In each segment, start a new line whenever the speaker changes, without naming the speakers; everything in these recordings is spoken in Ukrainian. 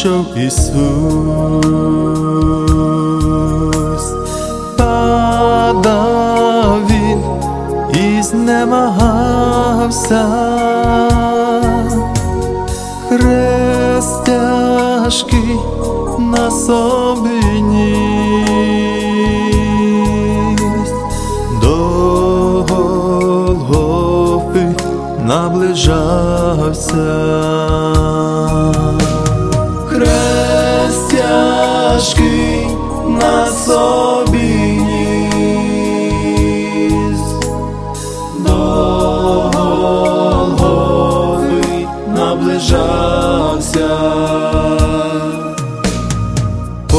йшов Ісус, падав Він і знемагався, хрест тяжкий на собі ніс, до Голгофи наближався. Хрест тяжкий на собі ніс, до Голгофи наближався. По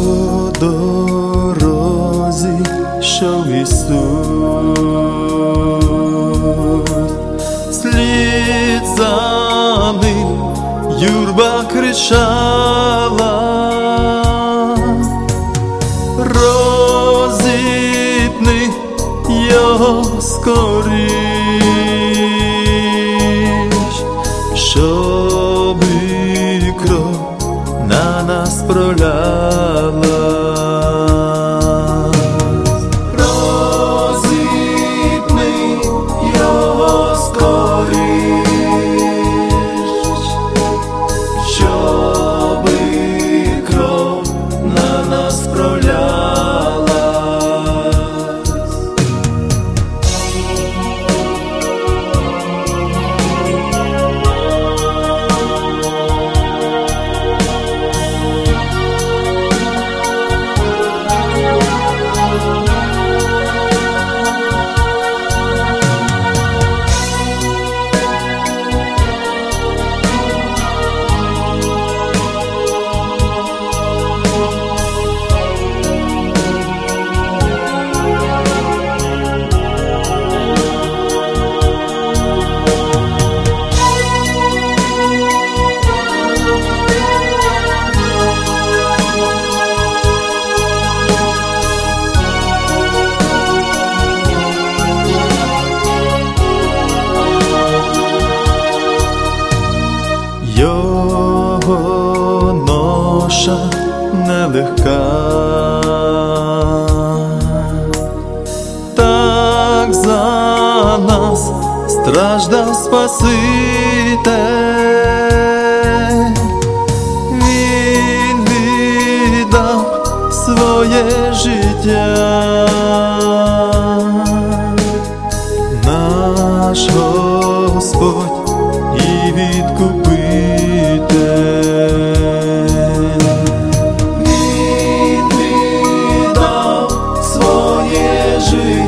дорозі йшов Ісус, слід за ним юрба кричала, розіпни його скоріш, щоби кров на нас пролялась. Розіпни його скоріш, щоби кров на нас пролялась. Його ноша нелегка, так за нас страждав Спаситель. Він віддав своє життя, наш Господь і відкупитель. Він віддав своє життя,